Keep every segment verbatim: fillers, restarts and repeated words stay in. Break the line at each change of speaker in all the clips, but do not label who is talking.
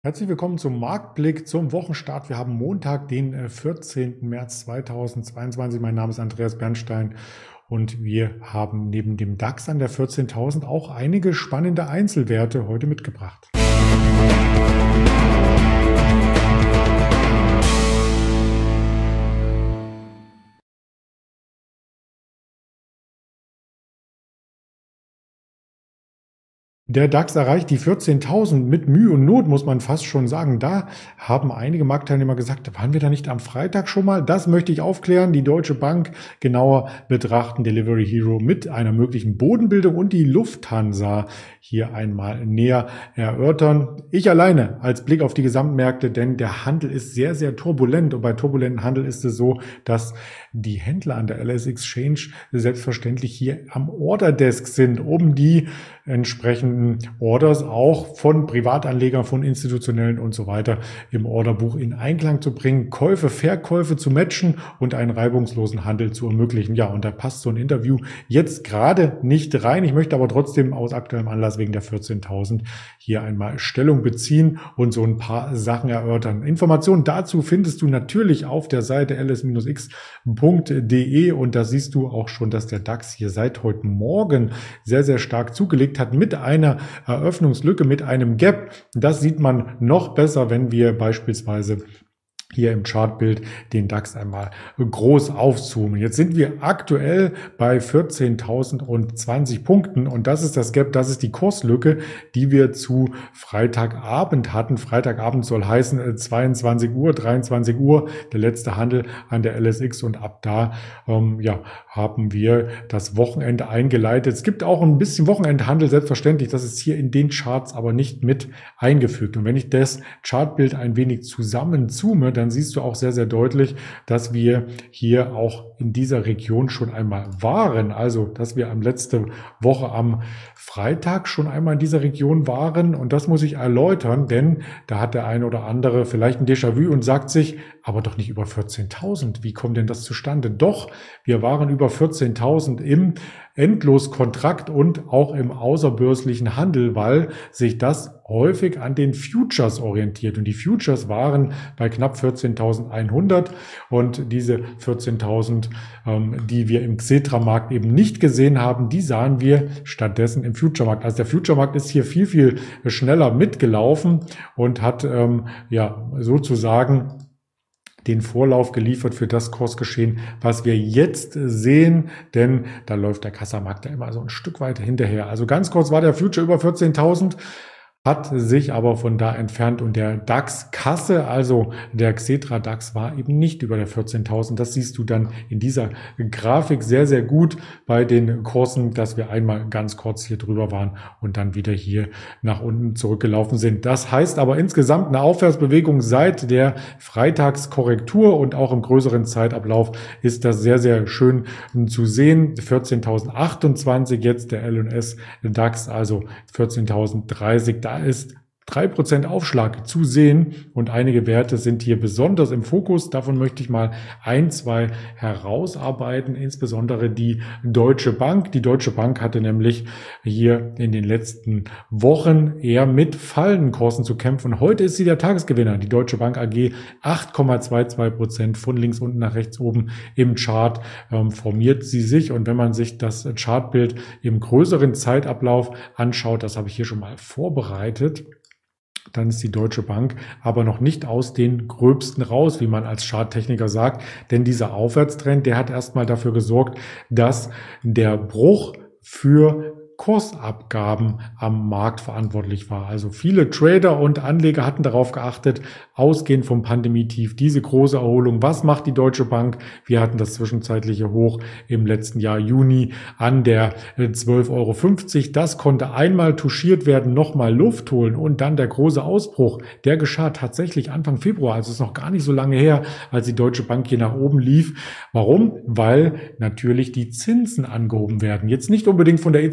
Herzlich willkommen zum Marktblick zum Wochenstart. Wir haben Montag, den vierzehnten März zweitausendzweiundzwanzig. Mein Name ist Andreas Bernstein und wir haben neben dem DAX an der vierzehntausend auch einige spannende Einzelwerte heute mitgebracht. Der DAX erreicht die vierzehntausend mit Mühe und Not, muss man fast schon sagen. Da haben einige Marktteilnehmer gesagt, waren wir da nicht am Freitag schon mal? Das möchte ich aufklären. Die Deutsche Bank genauer betrachten, Delivery Hero mit einer möglichen Bodenbildung und die Lufthansa hier einmal näher erörtern. Ich alleine als Blick auf die Gesamtmärkte, denn der Handel ist sehr, sehr turbulent. Und bei turbulenten Handel ist es so, dass die Händler an der L S Exchange selbstverständlich hier am Orderdesk sind, um die entsprechenden Orders auch von Privatanlegern, von Institutionellen und so weiter im Orderbuch in Einklang zu bringen, Käufe, Verkäufe zu matchen und einen reibungslosen Handel zu ermöglichen. Ja, und da passt so ein Interview jetzt gerade nicht rein. Ich möchte aber trotzdem aus aktuellem Anlass wegen der vierzehntausend hier einmal Stellung beziehen und so ein paar Sachen erörtern. Informationen dazu findest du natürlich auf der Seite l s x punkt d e und da siehst du auch schon, dass der DAX hier seit heute Morgen sehr, sehr stark zugelegt hat mit einer Eröffnungslücke, mit einem Gap. Das sieht man noch besser, wenn wir beispielsweise hier im Chartbild den DAX einmal groß aufzoomen. Jetzt sind wir aktuell bei vierzehntausendzwanzig Punkten und das ist das Gap, das ist die Kurslücke, die wir zu Freitagabend hatten. Freitagabend soll heißen zweiundzwanzig Uhr, dreiundzwanzig Uhr, der letzte Handel an der L S X und ab da ähm, ja, haben wir das Wochenende eingeleitet. Es gibt auch ein bisschen Wochenendhandel, selbstverständlich, das ist hier in den Charts aber nicht mit eingefügt. Und wenn ich das Chartbild ein wenig zusammenzoome, dann siehst du auch sehr, sehr deutlich, dass wir hier auch in dieser Region schon einmal waren. Also, dass wir am letzte Woche am Freitag schon einmal in dieser Region waren. Und das muss ich erläutern, denn da hat der eine oder andere vielleicht ein Déjà-vu und sagt sich, aber doch nicht über vierzehntausend. Wie kommt denn das zustande? Doch, wir waren über vierzehntausend im Endloskontrakt und auch im außerbörslichen Handel, weil sich das häufig an den Futures orientiert. Und die Futures waren bei knapp vierzehntausendeinhundert und diese vierzehntausend, ähm, die wir im Xetra-Markt eben nicht gesehen haben, die sahen wir stattdessen im Future-Markt. Also der Future-Markt ist hier viel, viel schneller mitgelaufen und hat ähm, ja sozusagen den Vorlauf geliefert für das Kursgeschehen, was wir jetzt sehen, denn da läuft der Kassamarkt ja immer so ein Stück weit hinterher. Also ganz kurz war der Future über vierzehntausend, hat sich aber von da entfernt und der DAX-Kasse, also der Xetra DAX, war eben nicht über der vierzehntausend. Das siehst du dann in dieser Grafik sehr, sehr gut bei den Kursen, dass wir einmal ganz kurz hier drüber waren und dann wieder hier nach unten zurückgelaufen sind. Das heißt aber insgesamt eine Aufwärtsbewegung seit der Freitagskorrektur und auch im größeren Zeitablauf ist das sehr, sehr schön zu sehen. vierzehntausendachtundzwanzig jetzt der L und S DAX, also vierzehntausenddreißig. Da ist drei Prozent Aufschlag zu sehen und einige Werte sind hier besonders im Fokus. Davon möchte ich mal ein, zwei herausarbeiten, insbesondere die Deutsche Bank. Die Deutsche Bank hatte nämlich hier in den letzten Wochen eher mit fallenden Kursen zu kämpfen. Heute ist sie der Tagesgewinner. Die Deutsche Bank A G acht Komma zweiundzwanzig Prozent von links unten nach rechts oben im Chart ähm, formiert sie sich. Und wenn man sich das Chartbild im größeren Zeitablauf anschaut, das habe ich hier schon mal vorbereitet, dann ist die Deutsche Bank aber noch nicht aus den Gröbsten raus, wie man als Charttechniker sagt. Denn dieser Aufwärtstrend, der hat erstmal dafür gesorgt, dass der Bruch für Kursabgaben am Markt verantwortlich war. Also viele Trader und Anleger hatten darauf geachtet, ausgehend vom Pandemietief, diese große Erholung. Was macht die Deutsche Bank? Wir hatten das zwischenzeitliche Hoch im letzten Jahr Juni an der zwölf Euro fünfzig. Das konnte einmal touchiert werden, nochmal Luft holen und dann der große Ausbruch. Der geschah tatsächlich Anfang Februar. Also ist noch gar nicht so lange her, als die Deutsche Bank hier nach oben lief. Warum? Weil natürlich die Zinsen angehoben werden. Jetzt nicht unbedingt von der E Z B,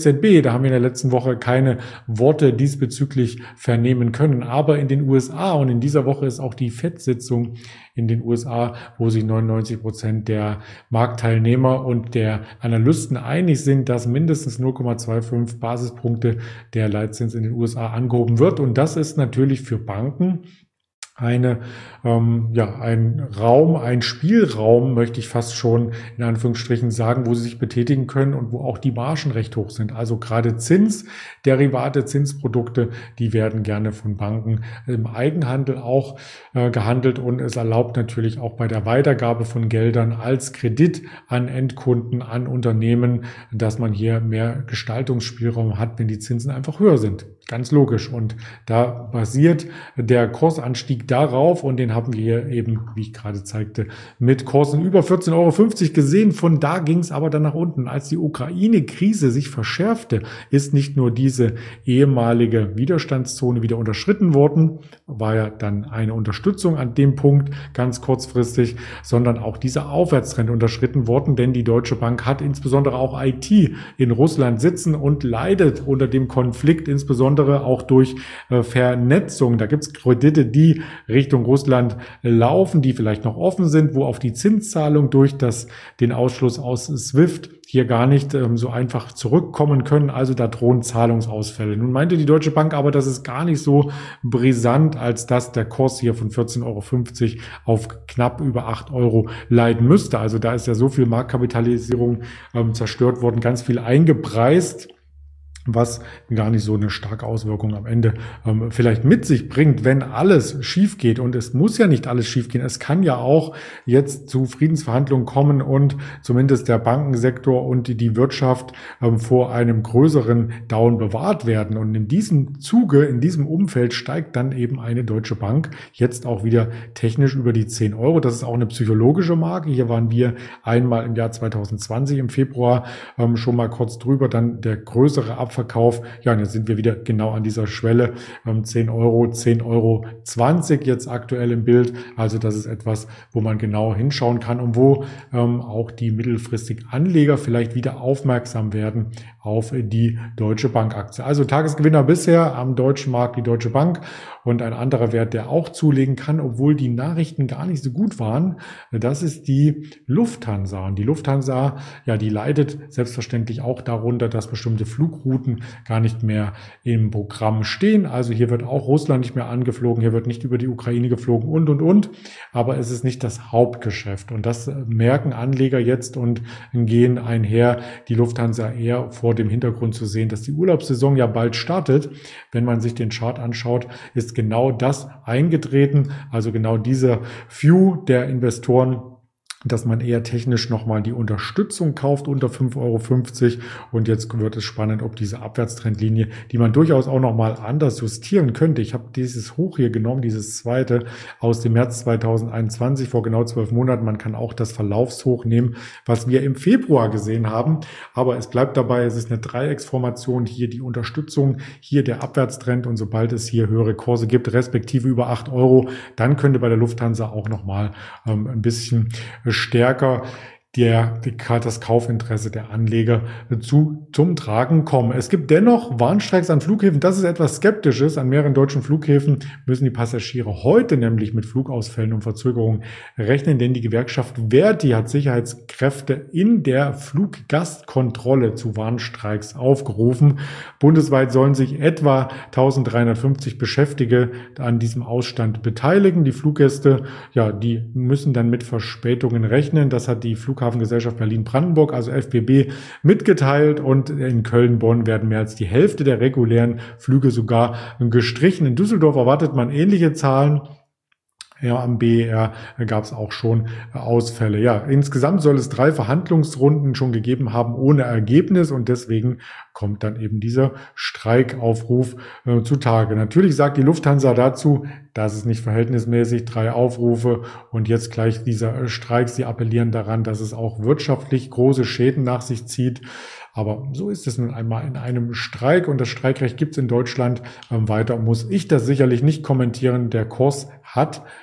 Da haben wir in der letzten Woche keine Worte diesbezüglich vernehmen können. Aber in den U S A und in dieser Woche ist auch die Fed-Sitzung in den U S A, wo sich neunundneunzig Prozent der Marktteilnehmer und der Analysten einig sind, dass mindestens null Komma fünfundzwanzig Basispunkte der Leitzins in den U S A angehoben wird. Und das ist natürlich für Banken eine, ähm, ja, ein Raum, ein Spielraum, möchte ich fast schon in Anführungsstrichen sagen, wo sie sich betätigen können und wo auch die Margen recht hoch sind. Also gerade Zinsderivate, Zinsprodukte, die werden gerne von Banken im Eigenhandel auch äh, gehandelt und es erlaubt natürlich auch bei der Weitergabe von Geldern als Kredit an Endkunden, an Unternehmen, dass man hier mehr Gestaltungsspielraum hat, wenn die Zinsen einfach höher sind. Ganz logisch. Und da basiert der Kursanstieg darauf und den haben wir hier eben, wie ich gerade zeigte, mit Kursen über vierzehn Euro fünfzig gesehen. Von da ging es aber dann nach unten. Als die Ukraine-Krise sich verschärfte, ist nicht nur diese ehemalige Widerstandszone wieder unterschritten worden, war ja dann eine Unterstützung an dem Punkt ganz kurzfristig, sondern auch dieser Aufwärtstrend unterschritten worden, denn die Deutsche Bank hat insbesondere auch I T in Russland sitzen und leidet unter dem Konflikt, insbesondere auch durch äh, Vernetzung. Da gibt es Kredite, die Richtung Russland laufen, die vielleicht noch offen sind, wo auf die Zinszahlung durch das, den Ausschluss aus SWIFT hier gar nicht ähm, so einfach zurückkommen können. Also da drohen Zahlungsausfälle. Nun meinte die Deutsche Bank aber, das ist gar nicht so brisant, als dass der Kurs hier von vierzehn Euro fünfzig auf knapp über acht Euro leiden müsste. Also da ist ja so viel Marktkapitalisierung ähm, zerstört worden, ganz viel eingepreist, was gar nicht so eine starke Auswirkung am Ende ähm, vielleicht mit sich bringt, wenn alles schief geht. Und es muss ja nicht alles schief gehen. Es kann ja auch jetzt zu Friedensverhandlungen kommen und zumindest der Bankensektor und die, die Wirtschaft ähm, vor einem größeren Down bewahrt werden. Und in diesem Zuge, in diesem Umfeld steigt dann eben eine Deutsche Bank jetzt auch wieder technisch über die zehn Euro. Das ist auch eine psychologische Marke. Hier waren wir einmal im Jahr zweitausendzwanzig im Februar ähm, schon mal kurz drüber. Dann der größere Abfall Verkauf. Ja, und jetzt sind wir wieder genau an dieser Schwelle. Ähm, zehn Euro, zehn Euro zwanzig jetzt aktuell im Bild. Also das ist etwas, wo man genau hinschauen kann und wo ähm, auch die mittelfristigen Anleger vielleicht wieder aufmerksam werden auf die Deutsche Bank Aktie. Also Tagesgewinner bisher am deutschen Markt die Deutsche Bank und ein anderer Wert, der auch zulegen kann, obwohl die Nachrichten gar nicht so gut waren. Das ist die Lufthansa. Und die Lufthansa, ja, die leidet selbstverständlich auch darunter, dass bestimmte Flugrouten gar nicht mehr im Programm stehen. Also hier wird auch Russland nicht mehr angeflogen, hier wird nicht über die Ukraine geflogen und, und, und. Aber es ist nicht das Hauptgeschäft. Und das merken Anleger jetzt und gehen einher, die Lufthansa eher vor dem Hintergrund zu sehen, dass die Urlaubssaison ja bald startet. Wenn man sich den Chart anschaut, ist genau das eingetreten. Also genau dieser View der Investoren, dass man eher technisch nochmal die Unterstützung kauft unter fünf Euro fünfzig. Und jetzt wird es spannend, ob diese Abwärtstrendlinie, die man durchaus auch nochmal anders justieren könnte. Ich habe dieses Hoch hier genommen, dieses zweite aus dem März zweitausendeinundzwanzig, vor genau zwölf Monaten. Man kann auch das Verlaufshoch nehmen, was wir im Februar gesehen haben. Aber es bleibt dabei, es ist eine Dreiecksformation. Hier die Unterstützung, hier der Abwärtstrend. Und sobald es hier höhere Kurse gibt, respektive über acht Euro, dann könnte bei der Lufthansa auch nochmal ähm, ein bisschen stärker der, das Kaufinteresse der Anleger zu, zum Tragen kommen. Es gibt dennoch Warnstreiks an Flughäfen. Das ist etwas Skeptisches. An mehreren deutschen Flughäfen müssen die Passagiere heute nämlich mit Flugausfällen und Verzögerungen rechnen, denn die Gewerkschaft Verdi hat Sicherheitskräfte in der Fluggastkontrolle zu Warnstreiks aufgerufen. Bundesweit sollen sich etwa eintausenddreihundertfünfzig Beschäftigte an diesem Ausstand beteiligen. Die Fluggäste, ja, die müssen dann mit Verspätungen rechnen. Das hat die Flughafengesellschaft Berlin-Brandenburg, also F B B, mitgeteilt und in Köln-Bonn werden mehr als die Hälfte der regulären Flüge sogar gestrichen. In Düsseldorf erwartet man ähnliche Zahlen. Ja, am B E R gab es auch schon Ausfälle. Ja, insgesamt soll es drei Verhandlungsrunden schon gegeben haben ohne Ergebnis und deswegen kommt dann eben dieser Streikaufruf äh, zutage. Natürlich sagt die Lufthansa dazu, das ist nicht verhältnismäßig, drei Aufrufe und jetzt gleich dieser Streik. Sie appellieren daran, dass es auch wirtschaftlich große Schäden nach sich zieht. Aber so ist es nun einmal in einem Streik und das Streikrecht gibt es in Deutschland. Ähm, weiter muss ich das sicherlich nicht kommentieren. Der Kurs hat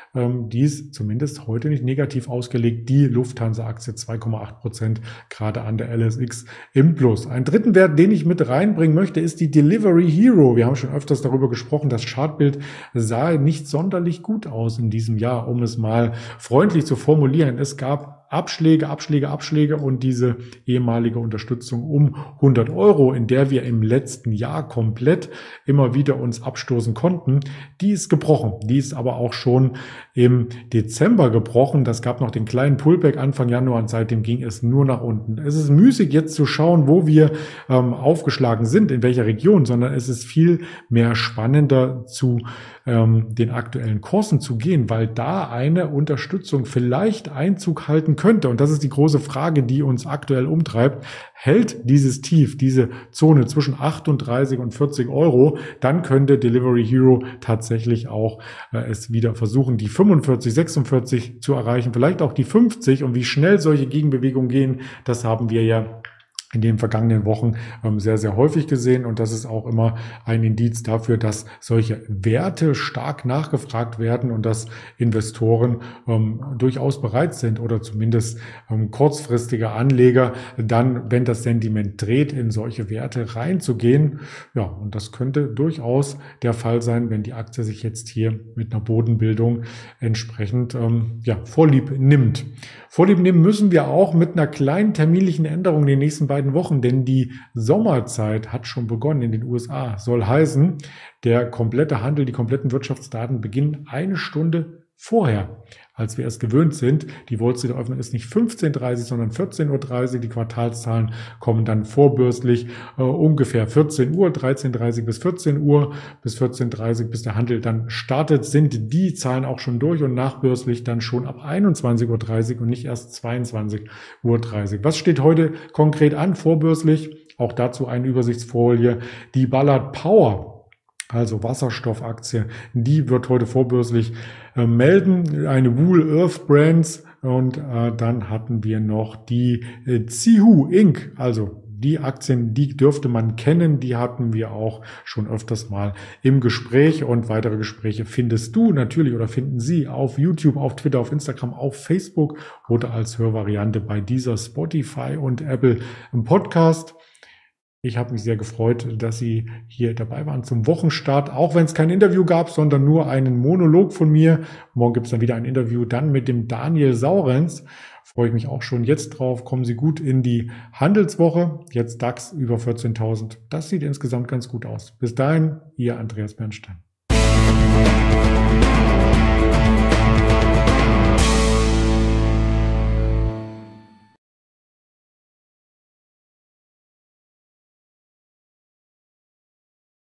ähm, die ist zumindest heute nicht negativ ausgelegt. Die Lufthansa-Aktie zwei Komma acht Prozent, gerade an der L S X im Plus. Einen dritten Wert, den ich mit reinbringen möchte, ist die Delivery Hero. Wir haben schon öfters darüber gesprochen, das Chartbild sah nicht sonderlich gut aus in diesem Jahr, um es mal freundlich zu formulieren. Es gab Abschläge, Abschläge, Abschläge und diese ehemalige Unterstützung um hundert Euro, in der wir im letzten Jahr komplett immer wieder uns abstoßen konnten, die ist gebrochen. Die ist aber auch schon im Dezember gebrochen. Das gab noch den kleinen Pullback Anfang Januar und seitdem ging es nur nach unten. Es ist müßig jetzt zu schauen, wo wir ähm, aufgeschlagen sind, in welcher Region, sondern es ist viel mehr spannender zu ähm, den aktuellen Kursen zu gehen, weil da eine Unterstützung vielleicht Einzug halten könnte. Und das ist die große Frage, die uns aktuell umtreibt. Hält dieses Tief, diese Zone zwischen achtunddreißig und vierzig Euro, dann könnte Delivery Hero tatsächlich auch äh, es wieder versuchen, die fünfundvierzig, sechsundvierzig zu erreichen, vielleicht auch die fünfzig. Und wie schnell solche Gegenbewegungen gehen, das haben wir ja in den vergangenen Wochen ähm, sehr, sehr häufig gesehen. Und das ist auch immer ein Indiz dafür, dass solche Werte stark nachgefragt werden und dass Investoren ähm, durchaus bereit sind oder zumindest ähm, kurzfristige Anleger dann, wenn das Sentiment dreht, in solche Werte reinzugehen. Ja, und das könnte durchaus der Fall sein, wenn die Aktie sich jetzt hier mit einer Bodenbildung entsprechend ähm, ja, Vorlieb nimmt. Vorlieb nehmen müssen wir auch mit einer kleinen terminlichen Änderung in den nächsten beiden Wochen, denn die Sommerzeit hat schon begonnen in den U S A. Soll heißen, der komplette Handel, die kompletten Wirtschaftsdaten beginnen eine Stunde vorher, als wir es gewöhnt sind. Die Wall Street Eröffnung ist nicht fünfzehn Uhr dreißig, sondern vierzehn Uhr dreißig. Die Quartalszahlen kommen dann vorbörslich äh, ungefähr vierzehn Uhr, dreizehn Uhr dreißig bis vierzehn Uhr, bis vierzehn Uhr dreißig, bis der Handel dann startet, sind die Zahlen auch schon durch und nachbörslich dann schon ab einundzwanzig Uhr dreißig und nicht erst zweiundzwanzig Uhr dreißig. Was steht heute konkret an, vorbörslich? Auch dazu eine Übersichtsfolie. Die Ballard Power, also Wasserstoffaktie, die wird heute vorbörslich äh, melden. Eine Wool Earth Brands und äh, dann hatten wir noch die äh, Zihu Incorporated, also die Aktien, die dürfte man kennen, die hatten wir auch schon öfters mal im Gespräch und weitere Gespräche findest du natürlich oder finden Sie auf YouTube, auf Twitter, auf Instagram, auf Facebook oder als Hörvariante bei dieser Spotify und Apple im Podcast. Ich habe mich sehr gefreut, dass Sie hier dabei waren zum Wochenstart, auch wenn es kein Interview gab, sondern nur einen Monolog von mir. Morgen gibt es dann wieder ein Interview, dann mit dem Daniel Saurenz. Freue ich mich auch schon jetzt drauf. Kommen Sie gut in die Handelswoche. Jetzt DAX über vierzehntausend. Das sieht insgesamt ganz gut aus. Bis dahin, Ihr Andreas Bernstein.